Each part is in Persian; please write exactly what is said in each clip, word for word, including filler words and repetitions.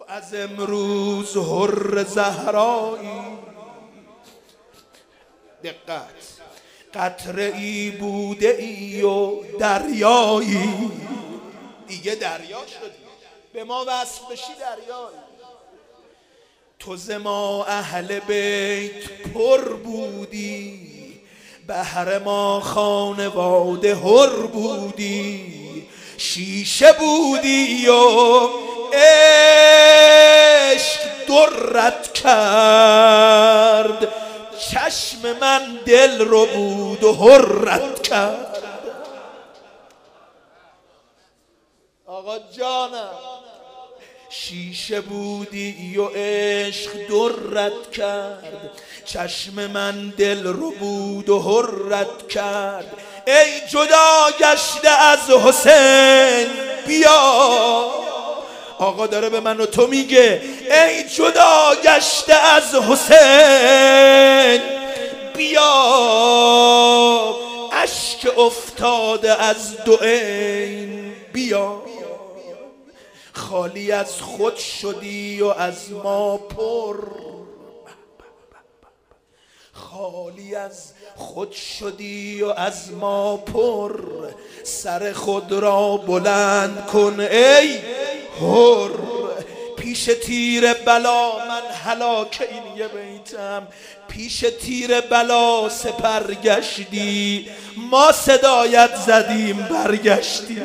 از امروز حر زهرایی. دقت، قطره ای بوده ای و دریایی، دیگه دریا شدی، به ما وصل بشی دریایی. تو ز ما اهل بیت پر بودی، بهر ما خانواده حر بودی. شیشه بودی و عشق درت کرد، چشم من دل رو بود و حرت کرد. آقا جانم، شیشه بودی و عشق درت کرد، چشم من دل رو بود و حرت کرد. ای جدا گشته از حسین بیا. آقا داره به من و تو میگه ای جدا گشته از حسین بیا. اشک افتاده از دو عین بیا. خالی از خود شدی و از ما پر، خالی از خود شدی و از ما پر. سر خود را بلند کن ای حر، پیش تیر بلا من هلاک. این یه بیتم. پیش تیر بلا سپر گشتی، ما صدایت زدیم برگشتی.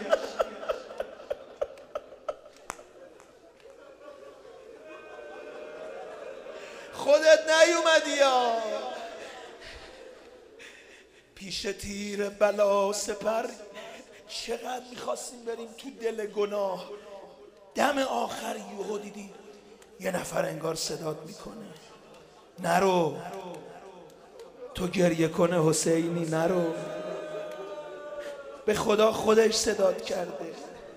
خودت نیومدی یا پیش تیر بلا سپر. چقدر میخواستیم بریم تو دل گناه، دم آخر یهو دیدی یه نفر انگار صدات میکنه نرو، تو گریه کنه حسینی نرو. به خدا خودش صدات کرده.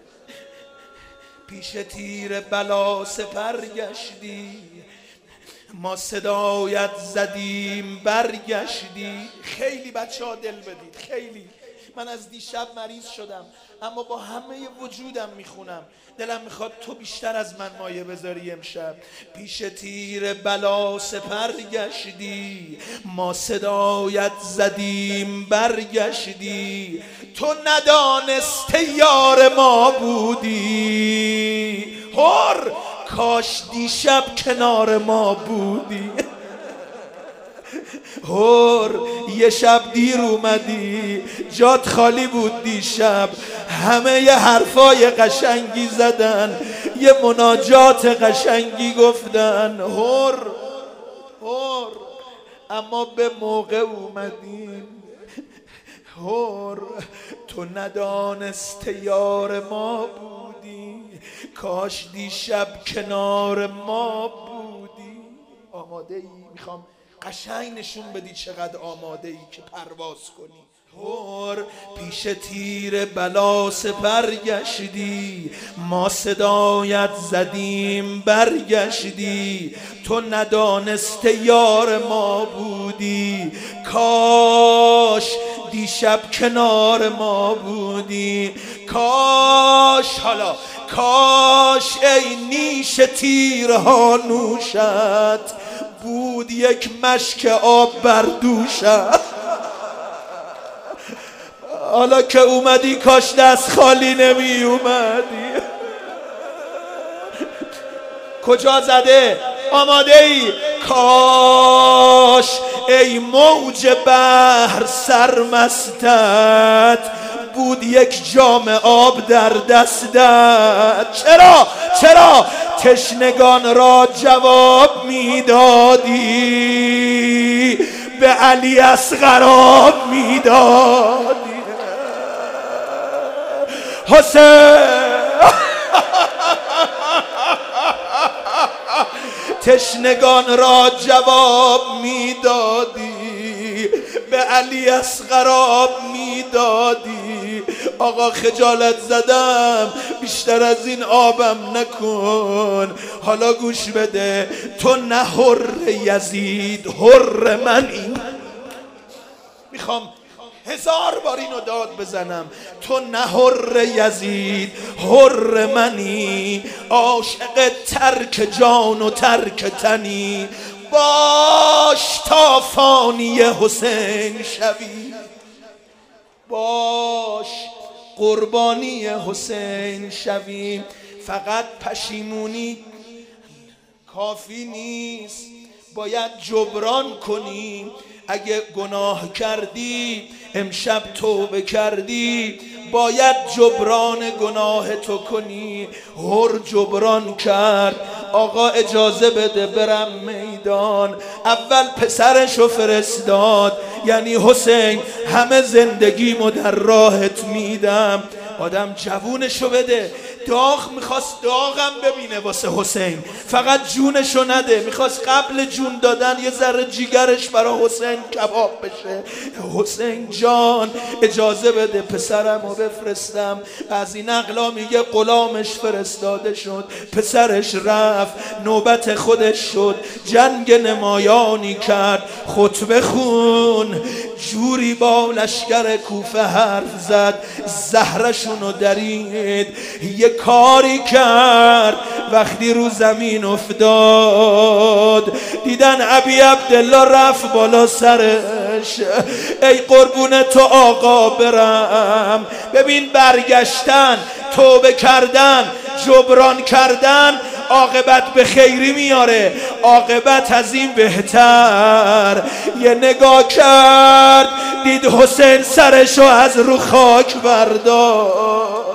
پیش تیر بلا سپر گشتی، ما صدایت زدیم برگشتی. خیلی بچه ها دل بدید، خیلی. من از دیشب مریض شدم اما با همه وجودم میخونم، دلم میخواد تو بیشتر از من مایه بذاری امشب. پیش تیر بلا سپر گشتی، ما صدایت زدیم برگشتی. تو ندانسته یار ما بودی حر، کاش دیشب کنار ما بودی حر. یه شب دیر اومدی، جات خالی بود دیشب، همه یه حرفای قشنگی زدن، یه مناجات قشنگی گفتن حر حر، اما به موقع اومدیم حر. تو ندانسته یار ما بودی، کاش دیشب کنار ما بودی. آماده ای؟ میخوام قشنگ نشون بدی چقدر آماده ای که پرواز کنی. حر پیش تیر بلا سپر گشتی، ما صدایت زدیم برگشتی. تو ندانسته یار ما بودی، کاش دیشب کنار ما بودی. کاش حالا کاش ای نیش تیرها نوشت، بود یک مشک آب بر دوشت. حالا که اومدی کاش دست خالی نمی اومدی. کجا زده؟ آماده ای؟ کاش ای موج بحر سرمستت، بود یک جام آب در دستت. چرا؟ چرا؟ تشنگان را جواب میدادی، به علی اصغر آب میدادی. حسین تشنگان را جواب میدادی، به علی اصغر آب میدادی. آقا خجالت زدم، بیشتر از این آبم نکن. حالا گوش بده، تو نه حر یزید، حر منی. میخوام هزار بار اینو داد بزنم، تو نه حر یزید حر منی، عاشق ترک جان و ترک تنی، باش تا فانی حسین شوی، باش قربانی حسین شوی. فقط پشیمونی کافی نیست، باید جبران کنی. اگه گناه کردی امشب توبه کردی، باید جبران گناه تو کنی. هر جبران کرد، آقا اجازه بده برم میدان. اول پسرشو فرستاد، یعنی حسین همه زندگیمو در راهت میدم. آدم جوونشو بده، داغ میخواست داغم ببینه واسه حسین، فقط جونشو نده. میخواست قبل جون دادن یه ذره جیگرش برا حسین کباب بشه. حسین جان اجازه بده پسرمو بفرستم. از این اقلا میگه غلامش فرستاده شد، پسرش رفت، نوبت خودش شد. جنگ نمایانی کرد، خطبه خون، جوری با لشکر کوفه حرف زد، زهرشونو درید. یه کاری کرد وقتی رو زمین افتاد، دیدن ابی عبدالله رفت بالا سرش. ای قربون تو آقا برم. ببین برگشتن، توبه کردن، جبران کردن عاقبت به خیری میاره. عاقبت از این بهتر. یه نگاه کرد دید حسین سرشو از رو خاک برداشت.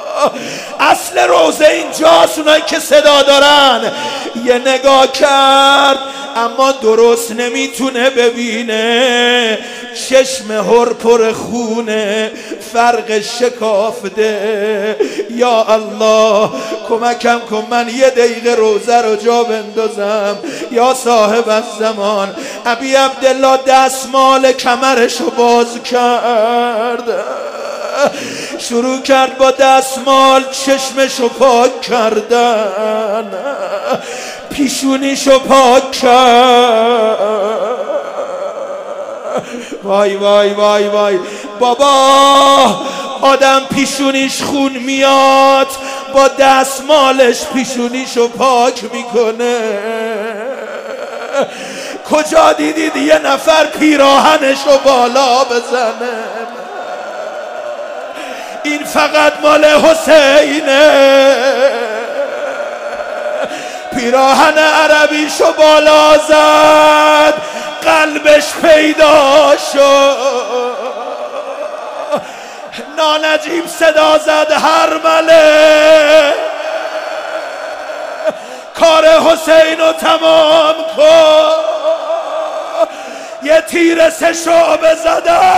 اصل روزه اینجاست، اونایی که صدا دارن. یه نگاه کرد اما درست نمیتونه ببینه، چشم هر پر خونه، فرق شکافته. یا الله کمکم کن من یه دقیقه روزه رو جا بندازم. یا صاحب الزمان. ابی عبدالله دستمال کمرشو باز کرد، شروع کرد با دستمال چشمشو پاک کردن، پیشونیشو پاک کرد. وای وای وای وای بابا، آدم پیشونیش خون میاد، با دستمالش پیشونیشو پاک میکنه. کجا دیدید یه نفر پیراهنشو بالا بزنه؟ این فقط مال حسینه. پیراهن عربیشو بالا زد، قلبش پیدا شد. نانجیب صدا زد هرمله، کار حسین رو تمام کن. یه تیر سه شعبه زدن،